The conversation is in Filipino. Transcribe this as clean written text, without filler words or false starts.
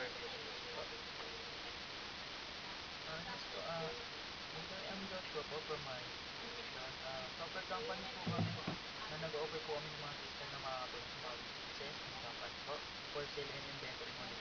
service po. Yes po, dito I'm Joshua po from my institution. Software company po kami na nag-offer po kami ng mga system na makakatulong sa mga businesses, company po, for sale and inventory